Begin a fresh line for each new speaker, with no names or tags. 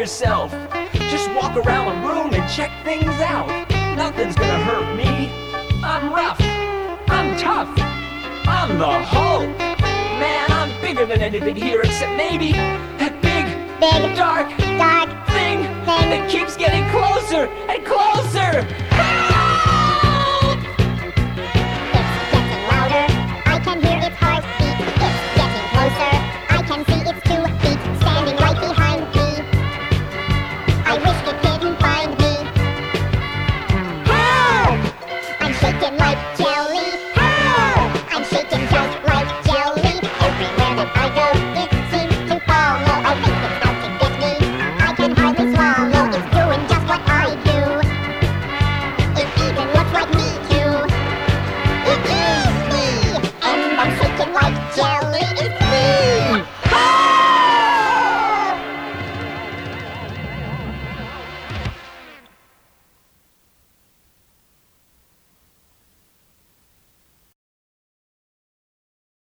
yourself. Just walk around the room and check things out. Nothing's gonna hurt me. I'm rough, I'm tough, I'm the Hulk. Man, I'm bigger than anything here except maybe that big, dark thing that keeps getting closer and closer.